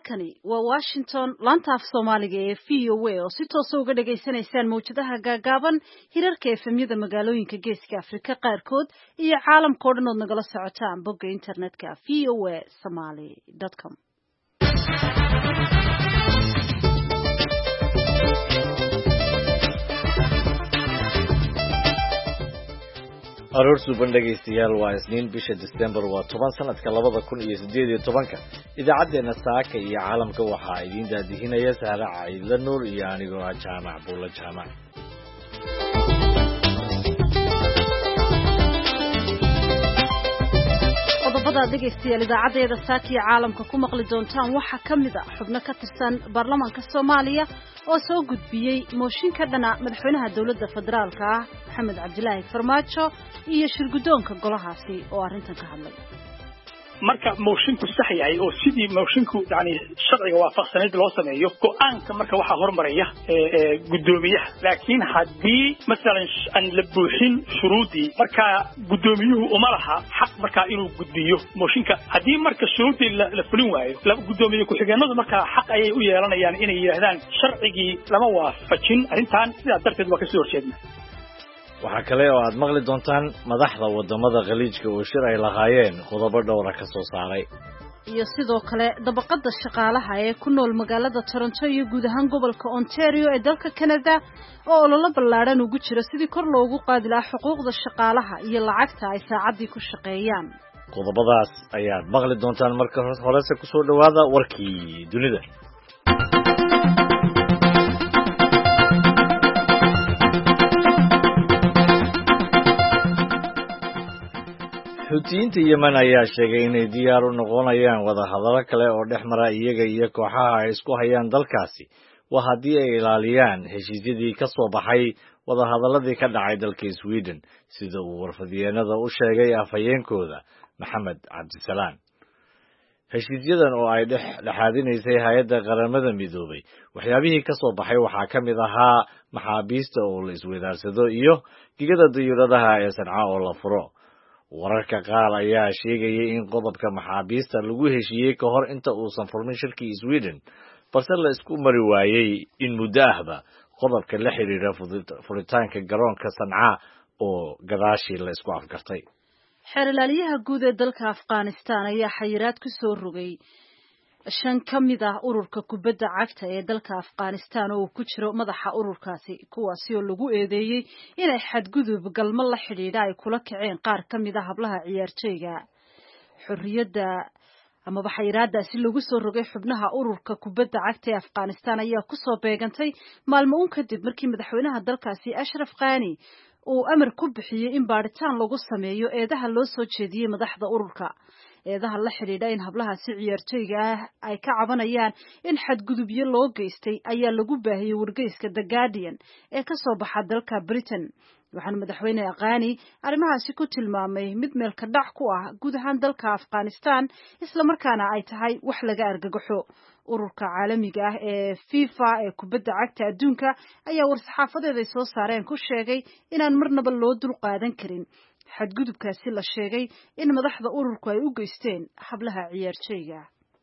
halkani waa Washington laanta af Soomaaliga ee VOA oo si toos ah uga dhageysanaysaan mowjadaha gaagaaban hirarka efemyada magaalooyinka Geeska Afrika qaarkood iyo caalamka oo dhan oo nagala socotaan bogga internetka voasomali.com. aroor suuban dhageystayaal waa isniin bisha December waa 10 sanadka 2018 idaacadeena saaka iyo caalamka waxaa idin daadihinaya Sahra Caydla Nuur iyo anigoo Jaamac Buula Jaamac. qodobada dhageystayaal idaacadeeda saaka iyo caalamka ku maqli doontaan waxaa kamid ah xubno ka tirsan baarlamaanka Soomaaliya oo soo gudbiyay mooshinka dhana madaxweynaha dawladda federaalka ah Maxamed Cabdilaahi Farmaajo iyo shirgudoonka golahaasi oo arrintan ka hadlay. marka moshinku sax yahay oo sidii moshinku sharciga waafaqsaneed loo sameeyo go'aanka marka waxa hormaraya gudoomiyaha laakiin hadii masalan aan la buuxin shuruudii marka gudoomiyuhu uma laha xaq marka inuu gudbiyo mooshinka hadii marka shuruudii la fulin waayo laba gudoomiye ku xigeenadu marka xaq ayay u yeelanayaan inay yiraahdaan sharcigii lama waafajin arrintan sidaa darteed waa ka soo horjeednaa. waxaa kale oo aad maqli doontaan madaxda wadamada khaliijka oo shir ay lahaayeen qodobo dhowr ah ka soo saaray iyo sidoo kale dabaqada shaqaalaha ee ku nool magaalada Toronto iyo guud ahaan gobolka Ontario ee dalka Canada oo olole ballaaran ugu jira sidii kor loogu qaadi lahaa xuquuqda shaqaalaha iyo lacagta ay saacadii ku shaqeeyaan. qodobadaas ayaad maqli doontaan marka horese ku soo dhawaada warkii dunida. Xuutiyiinta Yemen ayaa sheegay inay diyaar u noqonayaan wadahadalo kale oo dhexmara iyaga iyo kooxaha ay isku hayaan dalkaasi waa haddii ay ilaaliyaan heshiisyadii ka soo baxay wadahadaladii ka dhacay dalka Sweden sida uu warfadiyeenada u sheegay afhayeenkooda Maxamed Cabdisalaan. heshiisyadan oo ay dhexaadinaysay hay'adda qaramada midoobay waxyaabihii ka soo baxay waxaa ka mid ahaa maxaabiista oo la isweydaarsado iyo digada diyuuradaha ee Sanca oo la furo. wararka qaar ayaa sheegayay in qodobka maxaabiista lagu heshiiyey ka hor inta uusan furmin shirkii Sweden balse la isku mari waayay in muddo ahba qodobka la xiriira furitaanka garoonka Sanca oo gadaashii la isku afgartay. xeerlaaliyaha guud ee dalka Afghanistan ayaa xayiraad ku soo rogay 5 kamid ah ururka kubadda cagta ee dalka Afghanistan oo ku jiro madaxa ururkaasi kuwaasi oo lagu eedeeyay inay xadgudub galmo la xidhiidha ay kula kaceen qaar kamid ah hablaha ciyaartooyga. xorriyadda ama xayiraadaasi lagu soo rogay xubnaha ururka kubadda cagta ee Afghanistan ayaa ku soo beegantay maalmo kadib markii madaxweynaha dalkaasi Ashraf Ghani uu amar ku bixiyay in baaritaan lagu sameeyo eedaha loo soo jeediyay madaxda ururka. eedaha la xidhiidha in hablaha si ciyaartooyga ah ay ka cabanayaan in xadgudubyo loo geystay ayaa lagu baahiyay wargeyska The Guardian ee ka soo baxa dalka Britain. waxaan madaxweyne Ghani arrimahaasi ku tilmaamay mid meel ka dhac ku ah guud ahaan dalka Afghanistan isla markaana ay tahay wax laga argagaxo. ururka caalamiga ah ee FIFA ee kubadda cagta adduunka ayaa war-saxaafadeed ay soo saareen ku sheegay inaan marnaba loo dul qaadan karin xadgudubkaasi la sheegay in madaxda ururku ay u geysteen hablaha ciyaartooyga.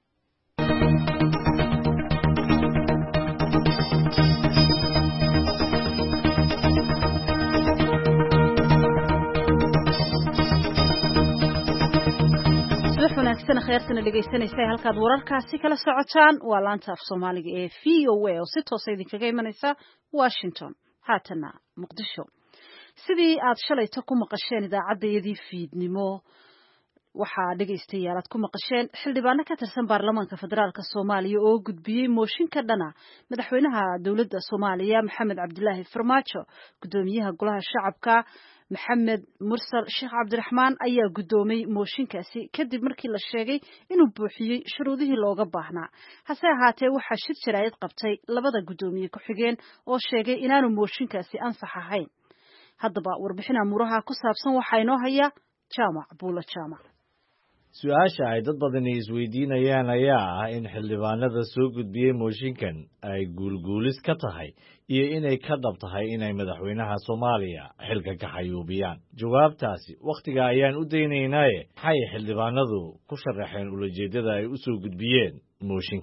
wanaagsan khayrtana dhageysanaysa halkaad wararkaasi kala socotaan waa laanta af Soomaaliga ee VOA oo si toos ah idinkaga imanaysa Washington. haatana Muqdisho. sidii aad shalayta ku maqasheen idaacadeedii fiidnimo waxaa dhageystayaal aad ku maqasheen xildhibaano ka tirsan baarlamaanka federaalka Soomaaliya oo gudbiyay mooshinka dhana madaxweynaha dawladda Soomaaliya Maxamed Cabdilaahi Farmaajo. gudoomiyaha golaha shacabka Maxamed Mursal Sheekh Cabdiraxmaan ayaa gudoomay mooshinkaasi kadib markii la sheegay inuu buuxiyay shuruudihii looga baahnaa. hase ahaatee waxaa shir jaraa'id qabtay labada gudoomiye ku xigeen oo sheegay inaanu mooshinkaasi ansax ahayn. haddaba warbixin amuuraha ku saabsan waxaa inoo haya Jaamac Buula Jaamac. su-aasha ay dad badani isweydiinayaan ayaa ah in xildhibaanada soo gudbiyey mooshinkan ay guulguulis ka tahay iyo inay ka dhab tahay inay madaxweynaha Soomaaliya xilka ka xayuubiyaan. jawaabtaasi waqtiga ayaan u daynaynaaye maxay xildhibaanadu ku sharaxeen ulajeedada ay u soo gudbiyeen mooshinkan.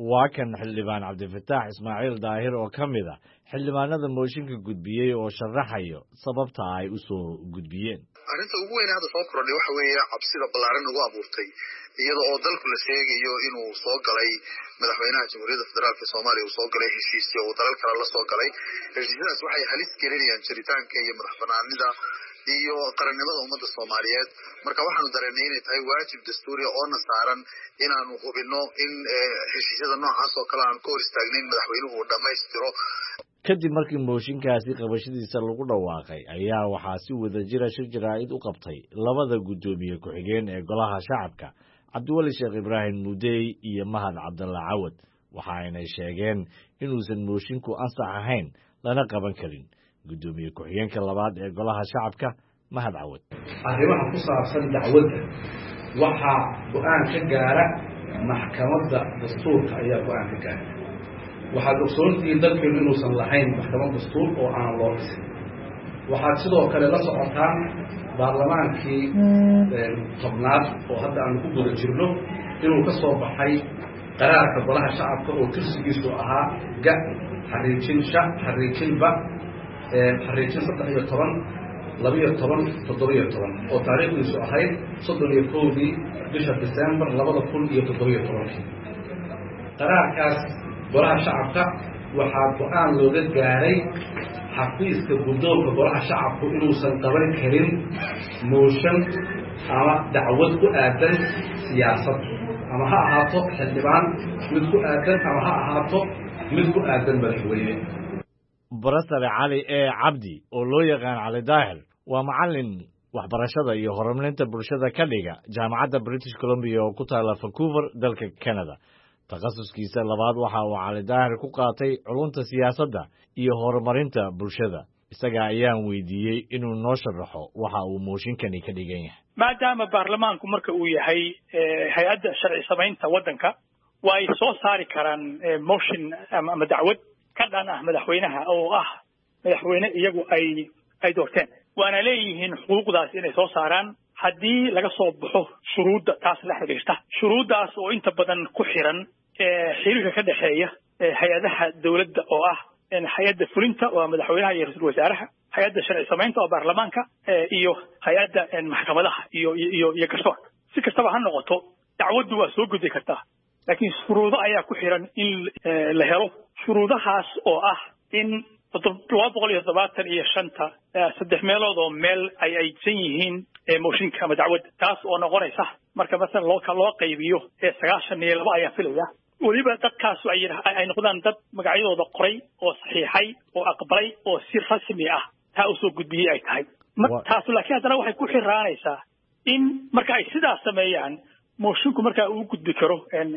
waa kan xildhibaan cabdifataax ismaaciil daahir oo ka mid ah xildhibaanada mooshinka gudbiyey oo sharaxayo sababta ay u soo gudbiyeen. arrinta ugu weyn hadda soo kordhay waxa weeye cabsida ballaaran ugu abuurtay iyada oo dalku la sheegayo inuu soo galay madaxweynaha jamhuuriyadda federaalka Soomaaliya uu soo galay heshiisyo oo dalal kale la soo galay. heshiisyadaas waxay halis gelinayaan jiritaanka iyo madaxbannaanida iyo qarannimada ummadda Soomaaliyeed. marka waxaanu dareennay inay tahay waajib dastuuri oo na saaran inaanu hubinno in heshiisyada noocaas oo kale aan ka hor istaagnayn madaxweynuhu uu dhammaystiro. kadib markii mooshinkaasi qabashadiisa lagu dhawaaqay ayaa waxaa si wadajira shir jaraa'id u qabtay labada guddoomiye ku-xigeen ee golaha shacabka cabdiweli sheekh ibraahim muudey iyo mahad cabdalla cawad waxa aynay sheegeen inuusan moshinku ansax ahayn lana qaban karin. guddoomiye ku-xigeenka labaad ee golaha shacabka mahad cawad arrimaha ku saabsan dacwadda waxaa go'aan ka gaara maxkamadda dastuurka ayaa go'aan ka gaara. waxaad ogsoontihiin dalkeenu inuusan lahayn maxkamad dastuur oo aan loo dhisin. waxaad sidoo kale la socotaan baarlamaankii tobnaad oo hadda aanu ku guda jirno inuu ka soo baxay qaraarka golaha shacabka oo tirsigiisu ahaa ga xariijin sha xariijin ba xariijin 13-12-17 oo taariikhdiisu ahayd 31 bisha December 2017. qaraarkaas golaha shacabka waxaa go'aan looga gaaray xafiiska guddoonka golaha shacabku inuusan qaban karin mooshan ama dacwad ku aadan siyaasad ama ha ahaato xildhibaan mid ku aadan ama ha ahaato mid ku aadan madaxweyne. barasare cali cabdi oo loo yaqaan cali daahir waa macallin waxbarashada iyo horumarinta bulshada ka dhiga jaamacadda British Columbia oo ku taala Vancouver dalka Canada. takhasuskiisa labaad waxa uu cali daahir ku qaatay culunta siyaasadda iyo horumarinta bulshada. isaga ayaan weydiiyey inuu noo sharaxo waxa uu mooshinkani ka dhigan yahay. maadaama baarlamaanku marka uu yahay hay-adda sharci samaynta waddanka waa ay soo saari karaan motion ama dacwad ka dhan ah madaxweynaha oo ah madaxweyne iyagu ay doorteen. waana leeyihiin xuquuqdaas inay soo saaraan haddii laga soo baxo shuruudda taas la xiriirta. shuruuddaas oo inta badan ku xiran xiriirka ka dhexeeya hay-adaha dawladda oo ah hay-adda fulinta waa madaxweynaha iyo ra-iisul wasaaraha, hay-adda sharci samaynta oo baarlamaanka iyo hay-adda maxkamadaha iyo garsoorka. si kastaba ha noqoto dacwaddu waa soo gudbi kartaa laakiin shuruudo ayaa ku xiran in la helo. shuruudahaas oo ah in 275 saddex meelood oo meel ay aysan yihiin mooshinka ama dacwadda, taas oo noqonaysa marka masalan loo qaybiyo 92 ayaa filaya. weliba dadkaas ay noqdaan dad magacyadooda qoray oo saxiixay oo aqbalay oo si rasmi ah taa u soo gudbiyey ay tahay. taas laakiin haddana waxay ku xiraanaysaa in marka ay sidaas sameeyaan moshinku markaa uu gudbi karo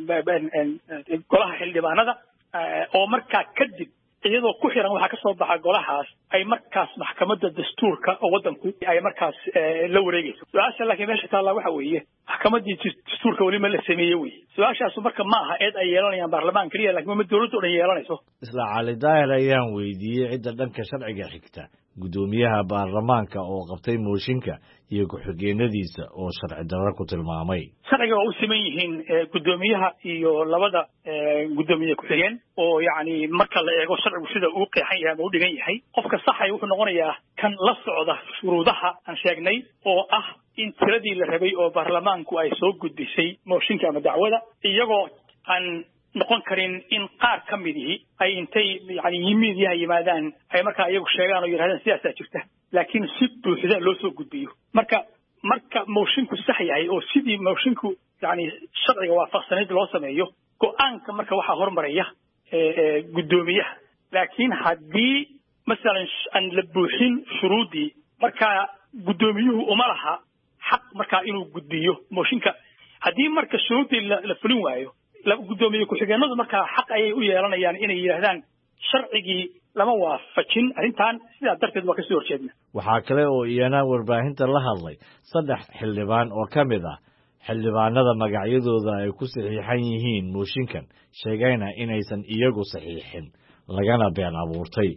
golaha xildhibaanada oo markaa kadib iyadoo ku xiran waxaa ka soo baxa golahaas ay markaas maxkamadda dastuurka oo waddanku ay markaas la wareegayso. su-aasha laakiin meesha taalla waxa weeye maxkamaddii dastuurka weli ma la sameeye weye. su-aashaasu marka ma aha eed ay yeelanayaan baarlamaan keliya laakiin ma dawladda o dhan yeelanayso. isla cali daahir ayaan weydiiyey cidda dhanka sharciga xigta guddoomiyaha baarlamaanka oo qabtay mooshinka iyo ku-xigeenadiisa oo sharci darro ku tilmaamay. sharciga waa u siman yihiin guddoomiyaha iyo labada guddoomiye ku-xigeen oo yacni marka la eego sharcigu sida uu qeexan yahay ama u dhigan yahay. qofka saxay wuxuu noqonayaa kan la socda shuruudaha aan sheegnay oo ah in tiradii la rabay oo baarlamaanku ay soo gudbisay mooshinka ama dacwada iyagoo aan noqon karin in qaar ka midii ay intay yani yimiidyaha yimaadaan ay markaa iyagu sheegaan oo yidhahdaan sidaasaa jirta laakiin si buuxda loo soo gudbiyo. marka moshinku sax yahay oo sidii moshinku yani sharciga waafaqsanayd loo sameeyo go'aanka marka waxaa hormaraya guddoomiyaha. laakiin haddii masalan aan la buuxin shuruuddii markaa guddoomiyuhu uma laha xaq markaa inuu gudbiyo mooshinka. haddii marka shuruuddii la fulin waayo guddoomiye ku-xigeenadu markaa xaq ayay u yeelanayaan inay yidhaahdaan sharcigii lama waafajin arrintan sidaa darteed waa kasoo horjeedna. waxaa kale oo iyana warbaahinta la hadlay 3 xildhibaan oo ka mid ah xildhibaanada magacyadooda ay ku saxiixan yihiin mooshinkan sheegayna inaysan iyagu saxiixin lagana been abuurtay.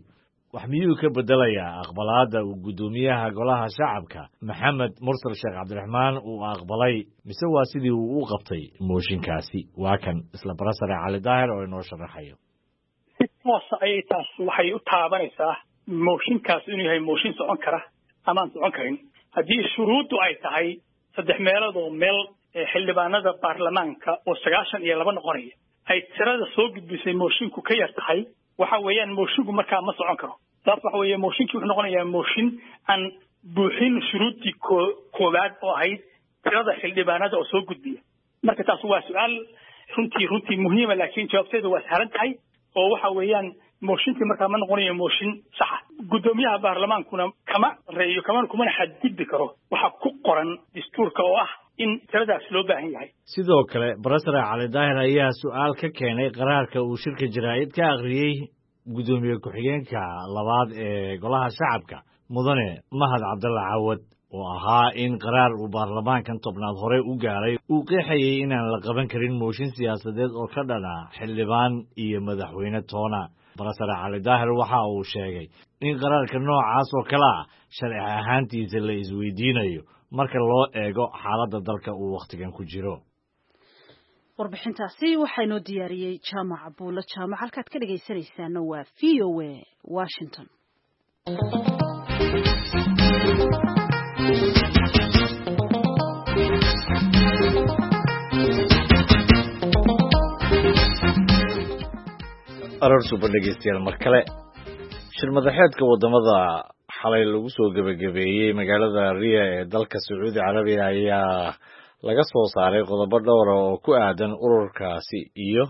wax miyuu ka bedelayaa aqbalaadda uu guddoomiyaha golaha shacabka maxamed mursal sheekh cabdiraxmaan uu aqbalay mise waa sidii uu u qabtay mooshinkaasi waa kan isla barasare cali daahir oo inoo sharaxayo si toosa ayay taas waxay u taabanaysaa mooshinkaas inuu yahay mooshin socon kara amaan socon karin haddii shuruuddu ay tahay 3 meelood oo meel xildhibaanada baarlamaanka oo 92 noqonaya ay tirada soo gudbisay moshinku ka yar tahay waxa weeyaan moshinku markaa ma socon karo taas waxa weeye moshinku wuxuu noqonayaa mooshin aan buuxin shuruudii koowaad oo ahayd tirada xildhibaanada oo soo gudbiya marka taas waa su'aal runtii muhiim ah laakiin jawaabteedu waa sahlan tahay oo waxa weeyaan mooshinka markaa ma noqonayo mooshin sax ah guddoomiyaha baarlamaankuna kumana xadgudbi karo waxa ku qoran dastuurka oo ah in tiradaas loo baahan yahay sidoo kale barasare cali daahir ayaa su'aal ka keenay qaraarka uu shirka jaraa'id ka akhriyey guddoomiye ku-xigeenka labaad ee golaha shacabka mudane mahad cabdalla cawad oo ahaa in qaraar uu baarlamaankan tobnaad hore u gaaray uu qeexayay inaan la qaban karin mooshin siyaasadeed oo ka dhana xildhibaan iyo madaxweyne toona barasare cali daahir waxa uu sheegay in qaraarka noocaas oo kale ah sharci ahaantiisa la isweydiinayo marka loo eego xaaladda dalka uu wakhtigan ku jiro warbixintaasi waxaa inoo diyaariyey jaamac buulo jaamac halkaad ka dhegaysanaysaana waa VOA Washington aroor suuban dhegeystayaal mar kale shir madaxeedka wadamada xalay lagu soo gebagabeeyey magaalada riya ee dalka sacuudi carabiya ayaa laga soo saaray qodobo dhowr oo ku aadan ururkaasi iyo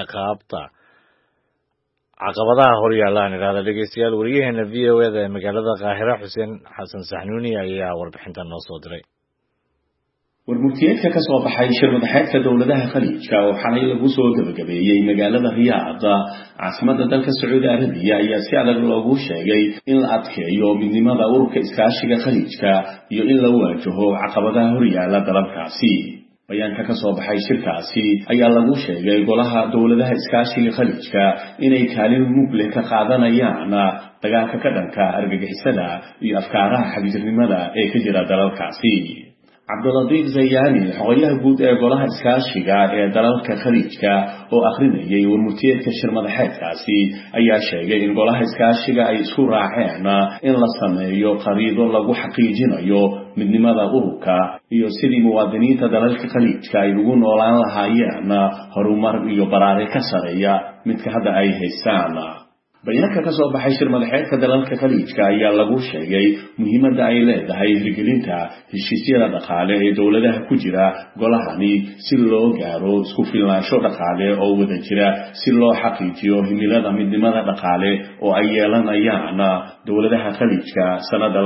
caqabadaha hor yaallaan idhaahda dhegeystayaal wariyaheena v o eda ee magaalada qaahira xuseen xasan saxnuuni ayaa warbixintan noo soo diray warmurtiyeedka ka soo baxay shir madaxeedka dowladaha khaliijka oo xalay lagu soo gabagabeeyey magaalada riyaad caasimadda dalka sacuudi arabiya ayaa si adag loogu sheegay in la adkeeyo midnimada ururka iskaashiga khaliijka iyo in la waajaho caqabadaha horyaala dalalkaasi bayaanka ka soo baxay shirkaasi ayaa lagu sheegay golaha dowladaha iskaashiga khaliijka inay kaalin mug leh ka qaadanayaan dagaalka ka dhanka argagixisada iyo afkaaraha xagjirnimada ee ka jira dalalkaasi cabdulatiif zayaani xogayaha guud ee golaha iskaashiga ee dalalka khaliijka oo akhrinayay warmurtiyeedka shir madaxeedkaasi ayaa sheegay in golaha iskaashiga ay isku raaceen in la sameeyo qariido lagu xaqiijinayo midnimada ururka iyo sidii muwaadiniinta dalalka khaliijka ay ugu noolaan lahaayeen horumar iyo baraare ka sareeya midka hadda ay haystaan bayaanka ka soo baxay shir madaxeedka dalalka khaliijka ayaa lagu sheegay muhiimadda ay leedahay hirgelinta heshiisyada dhaqaale ee dowladaha ku jira golahani si loo gaaro isku filnaansho dhaqaale oo wada jira si loo xaqiijiyo himilada midnimada dhaqaale oo ay yeelanayaan dowladaha khaliijka sanada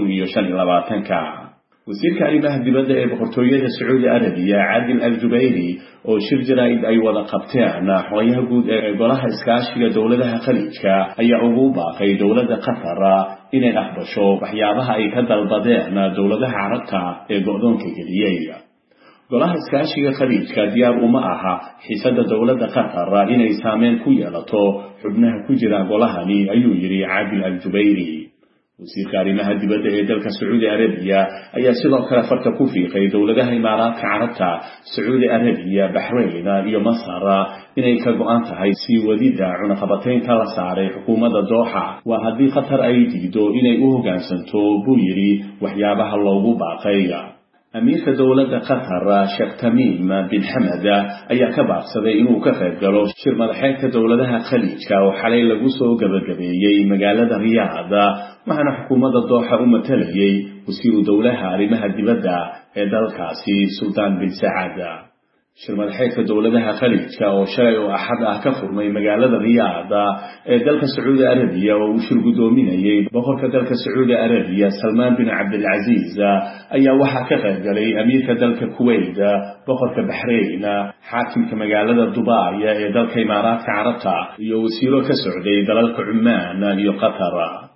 2025 wasiirka arrimaha dibadda ee boqortooyada sacuudi arabiya caadil al-jubayri oo shir jaraa'id ay wada qabteen xogayaha guud ee golaha iskaashiga dowladaha khaliijka ayaa ugu baaqay dowladda qatar inay aqbasho waxyaabaha ay ka dalbadeen dowladaha carabta ee go'doonka geliyey golaha iskaashiga khaliijka diyaar uma aha xiisada dowladda qatar inay saameyn ku yeelato xubnaha ku jira golahani ayuu yidhi caadil al-jubayri wasiirka arrimaha dibadda ee dalka sacuudi arabiya ayaa sidoo kale farka ku fiiqay dowladaha imaaraadka carabta sacuudi arabiya baxrayn iyo masar inay ka go'an tahay sii wadida cunaqabataynta la saaray xukuumadda dooxa waa haddii qatar ay diido inay u hoggaansanto buu yidhi waxyaabaha loogu baaqay amiirka dowladda qatar sheekh tamiim bin xamed ayaa ka baaqsaday inuu ka qayb galo shir madaxeedka dowladaha khaliijka oo xalay lagu soo gabagabeeyey magaalada riyaad waxaana xukuumadda dooxa u matalayay wasiiru dowlaha arrimaha dibadda ee dalkaasi sultaan bin sacaad shir madaxeedka dowladaha khaliijka oo shalay oo axad ah ka furmay magaalada riyaad ee dalka sacuudi arabiya oo uu shir guddoominayay boqorka dalka sacuudi arabiya salmaan bin cabdilcaziiz ayaa waxaa ka qayb galay amiirka dalka kuwait boqorka baxrayn xaakimka magaalada dubai ee dalka imaaraadka carabta iyo wasiiro ka socday dalalka cumaan iyo qatar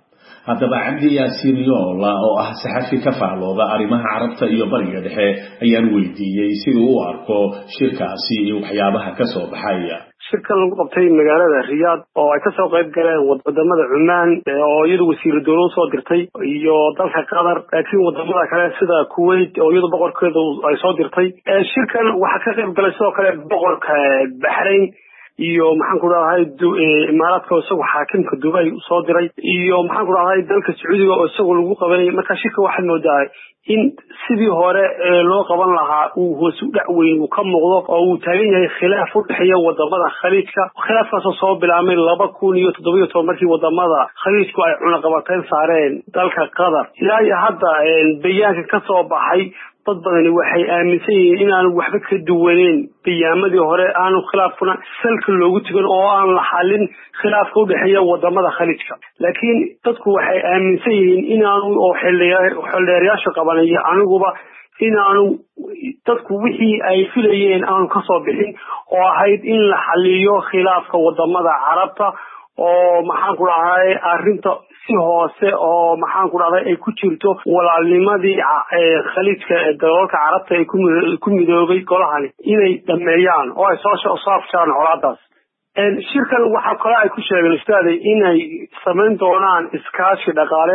haddaba cabdi yaasiin yoola oo ah saxafi ka faallooda arrimaha carabta iyo bariga dhexe ayaan weydiiyey siduu u arko shirkaasi iyo waxyaabaha ka soo baxaya. shirkan lagu qabtay magaalada Riyaad oo ay ka soo qayb galeen wadamada Cumaan oo iyadu wasiir dawlad soo dirtay iyo dalka Qatar laakiin wadamada kale sida Kuwait oo iyadu boqorkeedu ay soo dirtay shirkan waxa ka qayb galay sidoo kale boqorka Bahrain iyo maxaan ku rahay imaaraadka oo isagu xaakimka Dubai soo diray iyo maxaan ku rahay dalka Sacuudiga oo isagu lagu qabanay marka shirka waxa moodaa in sidii hore loo qaban lahaa uu hoos u dhac weyn uu ka muuqdo oo uu taagan yahay khilaaf u dhaxeeya wadamada khaliijka khilaafkaas oo soo bilaabmay 2017 markii wadamada khaliijku ay cunaqabateyn saareen dalka Qatar ilaa iyo hadda bayaanka ka soo baxay dad badan waxay aaminsan yihiin in aan waxba ka duwaneen biyaamadii hore aanu khilaafkuna salka loogu tigan oo aan la xalin khilaafka u dhaxeeya wadamada khaliijka laakiin dadku waxay aaminsan yihiin in aanu oo xildheerayaasha qabanaya aniguba in aanu dadku wixii ay filayeen aanu ka soo bixin oo ahayd in la xaliyo khilaafka wadamada carabta oo maxaan ku dhahay arrinta si hoose oo maxaan ku dhahay ay ku jirto walaalnimadii khaliijka ee dalalka carabta ay ku midoobay golahani inay dhameeyaan oo ay soo saaftaan colaadaas shirkan waxa kale ay ku sheegeen ustaaday inay sameyn doonaan iskaashi dhaqaale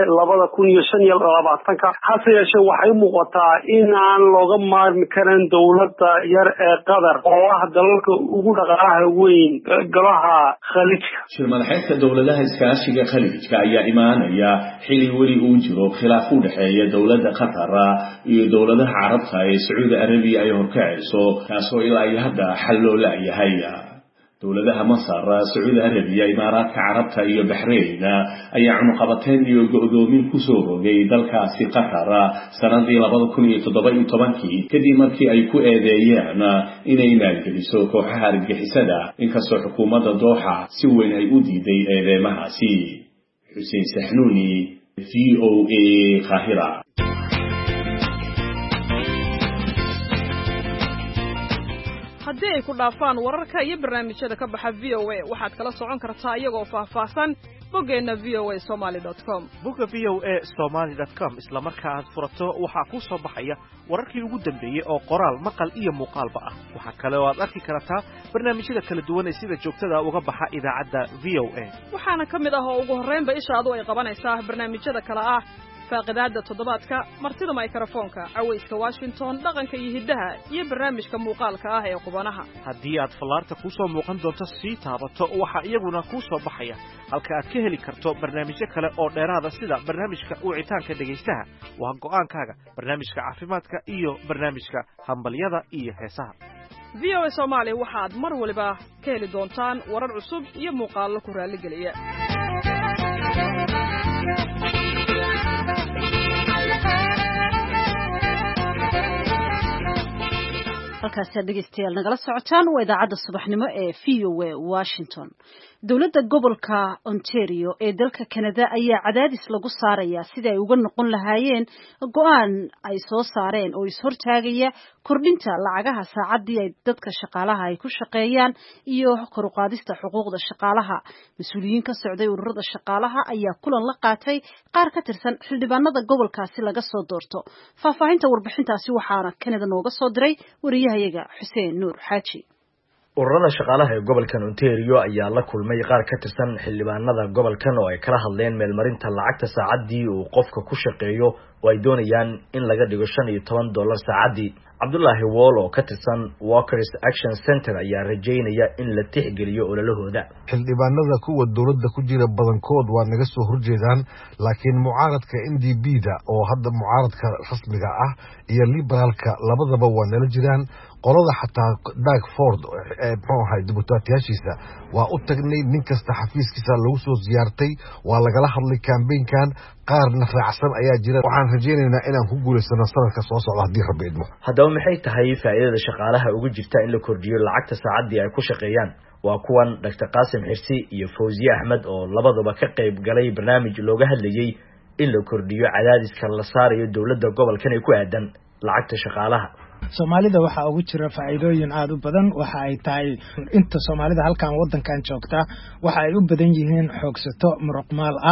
2025 hase yeeshee waxay muuqataa in aan looga maarmi karin dawladda yar ee Qatar oo ah dalalka ugu dhaqaalaha weyn golaha khaliijka. shir madaxeedka dawladaha iskaashiga khaliijka ayaa imaanaya xilli weli uu jiro khilaaf u dhaxeeya dawladda Qatar iyo dawladaha carabta ee Sacuudi Arabiya ay horkacayso kaasoo ilaa hadda xal loo laayahay. dawladaha Masar, Sacuudi Arabiya, Imaaraadka Carabta iyo Bahrain ayaa cunaqabateyn iyo go'doomin ku soo rogay dalkaasi Qatar sanadii 2017 kadib markii ay ku eedeeyeen inay maalgeliso kooxaha argagixisada inkastoo xukuumadda Dooxa si weyn ay u diiday eedeymahaasi. Xuseen Saxnuuni, VOA Qaahira. haddii ay ku dhaafaan wararka iyo barnaamijyada ka baxa VOA waxaad kala socon kartaa iyagoo faahfaahsan boggeena voasomali.com. bogga voasomali.com isla marka aad furato waxaa ku soo baxaya wararkii ugu dambeeyay oo qoraal maqal iyo muuqaalba ah. waxa kale oo aad arki kartaa barnaamijyada kala duwan ee sida joogtada uga baxa idaacadda VOA. waxaana ka mid ah oo ugu horreynba ishaadu ay qabanaysaa barnaamijyada kala ah faaqidaada toddobaadka martida mikrofoonka cawayska Washington dhaqanka iyo hiddaha iyo barnaamijka muuqaalka ah ee qubanaha. haddii aad falaarta ku soo muuqan doonto sii taabato waxa iyaguna ku soo baxaya halka aad ka heli karto barnaamijyo kale oo dheeraada sida barnaamijka wicitaanka dhagaystaha waa go'aankaaga barnaamijka caafimaadka iyo barnaamijka hambalyada iyo heesaha. VOA Somali waxaad mar waliba ka heli doontaan warar cusub iyo muuqaallo ku raali geliya. halkaas dhegeystayaal nagala socotaan waa idaacadda subaxnimo ee VOA Washington. dowladda gobolka Ontario ee dalka Canada ayaa cadaadis lagu saaraya sida ay uga noqon lahaayeen go'aan ay soo saareen oo ishortaagaya kordhinta lacagaha saacadii ay dadka shaqaalaha ay ku shaqeeyaan iyo kor u qaadista xuquuqda shaqaalaha. mas'uuliyiin ka socday ururada shaqaalaha ayaa kulan la qaatay qaar ka tirsan xildhibaanada gobolkaasi laga soo doorto. faahfaahinta warbixintaasi waxaana Canada nooga soo diray wariyahayaga Xuseen Nuur Xaaji. ururada shaqaalaha ee gobolkan Ontario ayaa la kulmay qaar ka tirsan xildhibaanada gobolkan oo ay kala hadleen meelmarinta lacagta saacadii uu qofka ku shaqeeyo oo ay doonayaan in laga dhigo $15 saacadii. Cabdullaahi Wall oo ka tirsan Workers Action Center ayaa rajeynaya in la tixgeliyo ololahooda. xildhibaanada kuwa dawladda ku jira badankood waa naga soo horjeedaan laakiin mucaaradka NDP-da oo hadda mucaaradka rasmiga ah iyo liberaalka labadaba waa nala jiraan. qolada xataa Doug Ford ee maxay dibutaatiyaashiisa waa u tagnay nin kasta xafiiskiisa lagu soo ziyaartay waa lagala hadlay campaign-kan qaarna raacsan ayaa jira. waxaan rajeynaynaa inaan ku guuleysano sanadka soo socda haddii Rabbi idmo. haddaba maxay tahay faa'iidada shaqaalaha ugu jirta in la kordhiyo lacagta saacadii ay ku shaqeeyaan? waa kuwan Dr. Qaasim Xirsi iyo Fawziya Ahmed oo labaduba ka qayb galay barnaamij looga hadlayay in la kordhiyo cadaadiska la saarayo dawladda gobolkan ee ku aadan lacagta shaqaalaha. Soomaalida waxa ugu jira faa'iidooyin aad u badan. waxa ay tahay inta Soomaalida halkan wadankan joogta waxa ay u badan yihiin xoogsato muruqmaal ah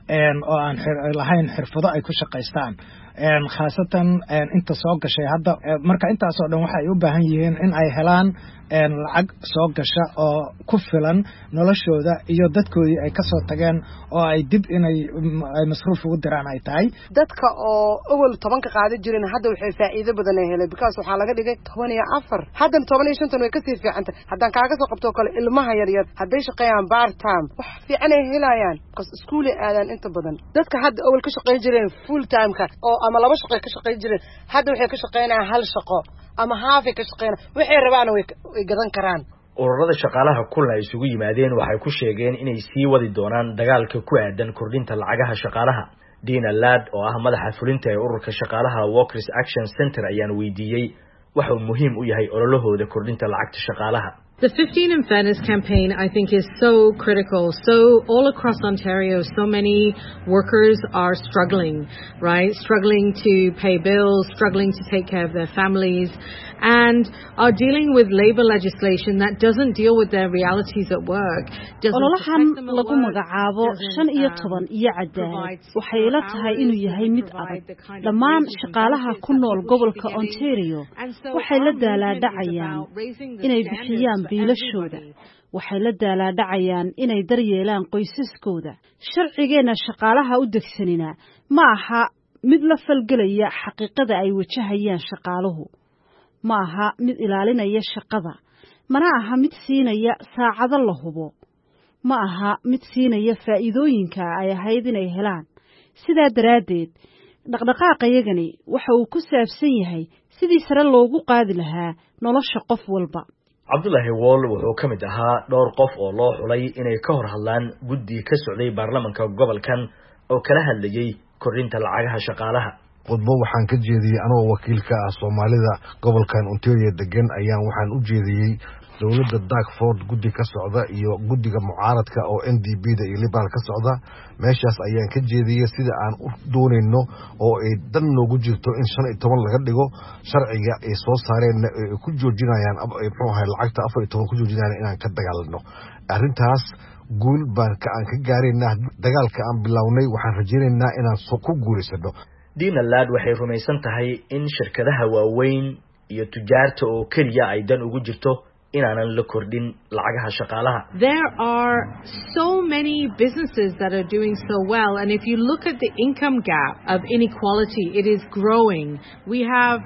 oo aan lahayn xirfado ay ku shaqaystaan khaasatan inta soo gashay hadda marka intaasoo dhan waxay u baahan yihiin in ay helaan lacag soo gasha oo ku filan noloshooda iyo dadkoodii ay kasoo tageen oo ay dib inay masruuf ugu diraan ay tahay dadka oo awal 10 ka qaada jireen hadda waxay faa'iido badan ay heleen because waxaa laga dhigay 14 hadda 15 way kasii fiicantay haddaan kaaga soo qabto kale ilmaha yar yar hadday shaqeeyaan part time wax fiican ay helayaan because iskuul ay aadaan inta badan dadka hadda awal ka shaqeyn jireen full time ka oo ama laba shaqo ka shaqeyn jireen hadda waxay ka shaqeynayaan hal shaqo ama half ka shaqeynayaan waxay rabaan way gadan karaan ururada shaqaalaha kulna isugu yimaadeen waxay ku sheegeen inay sii wadi doonaan dagaalka ku aadan kordhinta lacagaha shaqaalaha Dina Ladd oo ah madaxa fulinta ee ururka shaqaalaha Workers Action Center ayaan weydiiyay waxa uu muhiim u yahay ololahooda kordhinta lacagta shaqaalaha. The 15 in Fairness campaign, I think, is so critical. So all across Ontario, so many workers are struggling, right? Struggling to pay bills, struggling to take care of their families, and are dealing with labour legislation that doesn't deal with their realities at work. ololahan lagu magacaabo 15 iyo cadaalad waxay la tahay inuu yahay mid adag dhammaan shaqaalaha ku nool gobolka Ontario waxay la daalaadhacayaan inay bixiyaan biilashooda waxay la daalaadhacayaan inay daryeelaan qoysaskooda sharcigeena shaqaalaha u degsanina ma aha mid la falgelaya xaqiiqada ay wajahayaan shaqaaluhu ma aha mid ilaalinaya shaqada mana aha mid siinaya saacado la hubo ma aha mid siinaya faa'iidooyinka ay ahayd inay helaan sidaa daraadeed dhaqdhaqaaqayagani waxa uu ku saabsan yahay sidii sare loogu qaadi lahaa nolosha qof walba Cabdullaahi Wall wuxuu ka mid ahaa dhowr qof oo loo xulay inay ka hor hadlaan guddi ka socday baarlamaanka gobolkan oo kala hadlayay kordhinta lacagaha shaqaalaha qodbo waxaan ka jeediyay anoo wakiilka ah Soomaalida gobolkan Ontario degan ayaan waxaan u jeediyay dawladda Dartford guddi ka socda iyo guddiga mucaaradka oo NDP-da iyo Liberal ka socda meeshaas ayaan ka jeediyay sida aan u doonayno oo ay dan noogu jirto in 15 laga dhigo sharciga ay soo saareen ku joojinayaan muxuu ahay lacagta 14 ku joojinayaan inaan ka dagaalano arrintaas guul baan ka gaaraynaa dagaalka aan bilownay waxaan rajaynaynaa inaan ku guuleysano Dina Ladd waxay rumaysan tahay in shirkadaha waaweyn iyo tujaarta oo kaliya ay dan ugu jirto inaanan la kordhin lacagaha shaqaalaha. There are so many businesses that are doing so well, and if you look at the income gap of inequality, it is growing. We have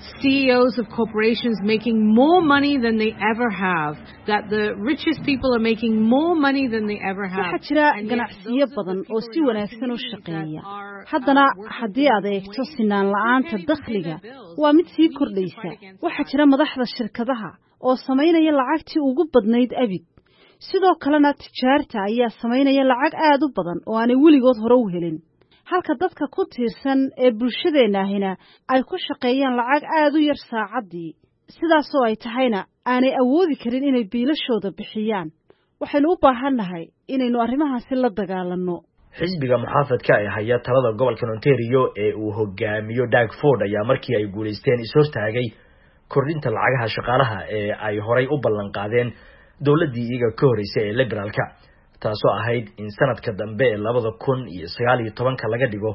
CEOs of corporations making more money than they ever have, that the richest people are making more money than they ever have. Waxaa jira ganacsiyo badan oo si wanaagsan u shaqeeya. Haddana haddii aad eegto sinaan la'aanta dakhliga waa mid sii kordhaysa. Waxaa jira madaxda shirkadaha oo sameynaya lacagtii ugu badnayd abid sidoo kalena tijaarta ayaa sameynaya lacag aad u badan oo aanay weligood hore u helin halka dadka ku tiirsan ee bulshadeennahina ay ku shaqeeyaan lacag aad u yar saacadii sidaasoo ay tahayna aanay awoodi karin inay biilashooda bixiyaan waxaynu u baahannahay inaynu arrimahaasi la dagaalanno xisbiga muxaafadka ee haya talada gobolka Ontario ee uu hogaamiyo Dartford ayaa markii ay guuleysteen ishortaagay kordhinta lacagaha shaqaalaha ee ay horay u ballan qaadeen dawladdii iyaga ka horeysay ee Liberalka taasoo ahayd in sanadka dambe ee 2019 laga dhigo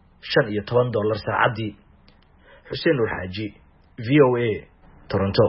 $15 saacadii. Xuseen Nur Xaaji, VOA, Toronto.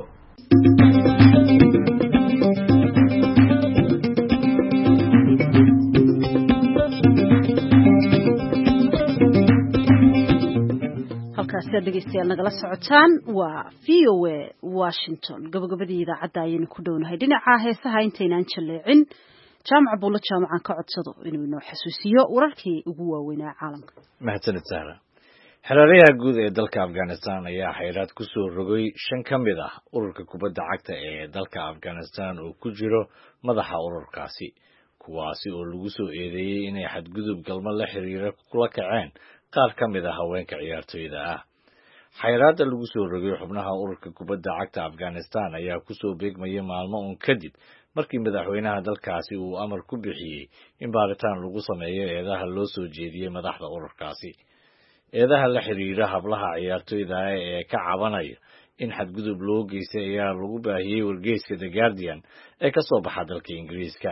dhegeystayaal nagala socotaan waa VOA Washington gabagabadii idaacadda ayaynu ku dhownahay dhinaca heesaha intaynaan jaleecin jaamac buulo jaamacan ka codsado inuu inoo xasuusiyo wararkii ugu waaweynaa caalamka mahadsanid Sahra xiriiryaha guud ee dalka Afghanistan ayaa xayiraad ku soo rogay 5 ka mid ah ururka kubadda cagta ee dalka Afghanistan oo ku jiro madaxa ururkaasi kuwaasi oo lagu soo eedeeyay inay xadgudub galmo la xiriira kula kaceen qaar ka mid ah haweenka ciyaartooyda ah xayiraadda lagu soo rogay xubnaha ururka kubadda cagta Afghanistan ayaa ku soo beegmaya maalmo un kadib markii madaxweynaha dalkaasi uu amar ku bixiyay in baaritaan lagu sameeyo eedaha loo soo jeediyay madaxda ururkaasi eedaha la xiriira hablaha ciyaartooyda ee ka cabanaya in xadgudub loo geystay ayaa lagu baahiyay wargeyska The Guardian ee ka soo baxa dalka Ingiriiska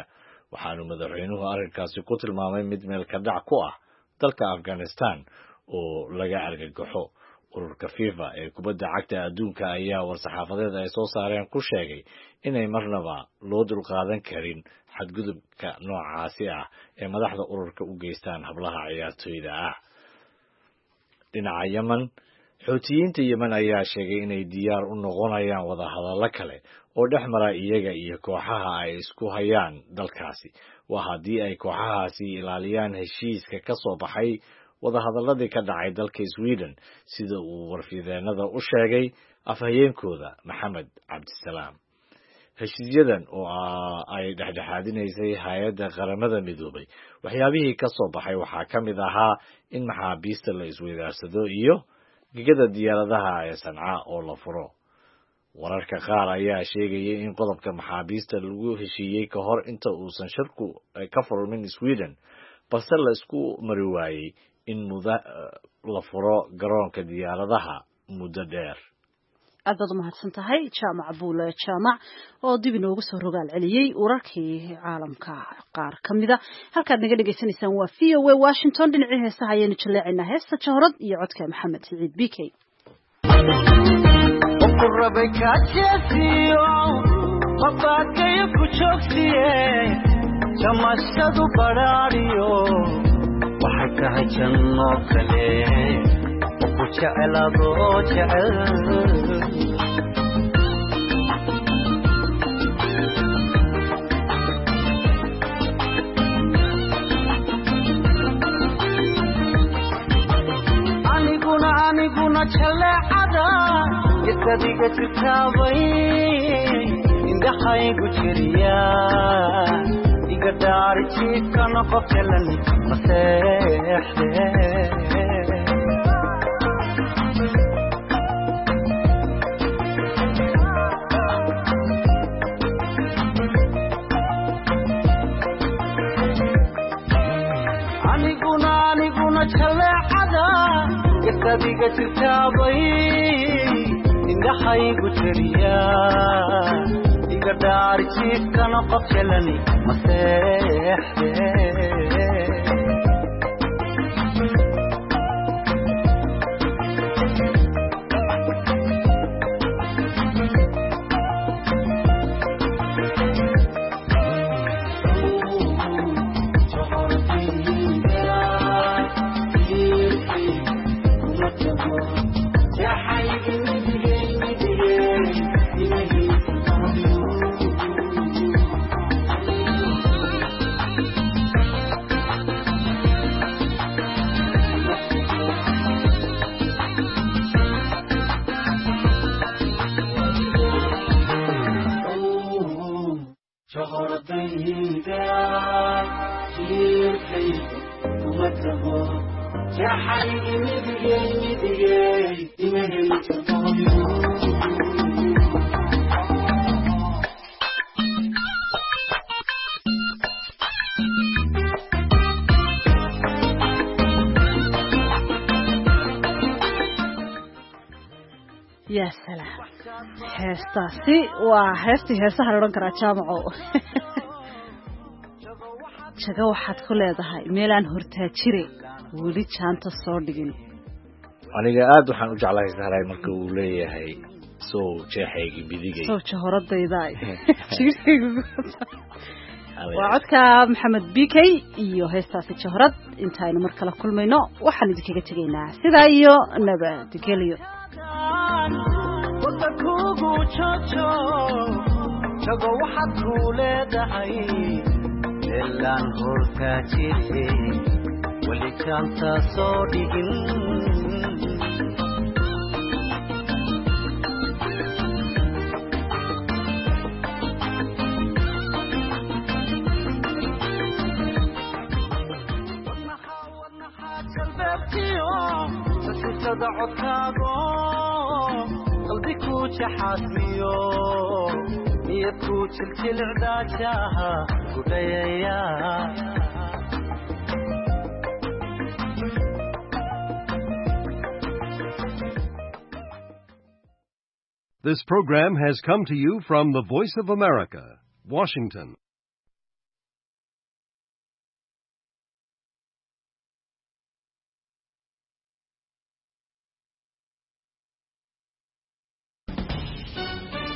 waxaanu madaxweynuhu arrinkaasi ku tilmaamay mid meel ka dhac ku ah dalka Afghanistan oo laga argagaxo. ururka FIFA ee kubadda cagta adduunka ayaa war-saxaafadeed ay soo saareen ku sheegay inay marnaba loo dulqaadan karin xadgudubka noocaasi ah ee madaxda ururka u geystaan hablaha ciyaartoyda ah. dhinaca Yemen, Xuutiyiinta Yemen ayaa sheegay inay diyaar u noqonayaan wadahadallo kale oo dhex mara iyaga iyo kooxaha ay isku hayaan dalkaasi. waa haddii ay kooxahaasi ilaaliyaan heshiiska ka soo baxay wadahadaladii ka dhacay dalka Sweden, sida uu warfideennada u sheegay afhayeenkooda Maxamed Cabdisalaam. heshiisyadan oo ay dhexdhexaadinaysay hay-adda qaramada midoobay, waxyaabihii ka soo baxay waxaa ka mid ahaa in maxaabiista la isweydaarsado iyo gegada diyaaradaha ee Sanca oo la furo. wararka qaar ayaa sheegayay in qodobka maxaabiista lagu heshiiyey ka hor inta uusan shirku ka furmin Sweden, balse la isku mari waayey in la furo garoonka diyaaradaha muddo dheer. aad baad u mahadsan tahay jaamac buule jaamac oo dib inoogu soo rogaal celiyey wararkii caalamka qaar ka mida. halkaad naga dhegaysanaysaan waa VOA Washington. dhinacii heesaha ayaanu jaleecaynaa heesta Jahrad iyo codka Maxamed Siciid BK. jamashadu baraariyo waxay tahay janno kale oo ku jecelaado jecel aniguna jaleecada isadiga jirtaabay indhahaygu jiriya iga dhaari jiifkana qofkalan maseexde aniguna jaleecada isadiga jirtaabay indhahaygu jiriya iga dhaari jiifkana qofkalan maseexde يا سلام heestaasi waa heestii heesaha la odhan karaa jaamaco jaga waxaad ku leedahay meelaan hortaa jire weli jaanta soo dhigin. aniga aad waxaan u jeclahay sahray marka uu leeyahay soo jeexaygi bidigay soo jahoradayda waa codka Maxamed BK iyo heestaasi jahrad. intaaynu mar kale kulmayno waxaan idinkaga tegaynaa sidaa iyo nabadgelyo. kugu jojo jago waxaad ku leedahay elaan horta jire weli jaanta soo dhigin. sida codkaago qalbi ku jaxaasmiyo niyad ku jiljilicdaajaha gudhayaya. This program has come to you from the Voice of America, Washington.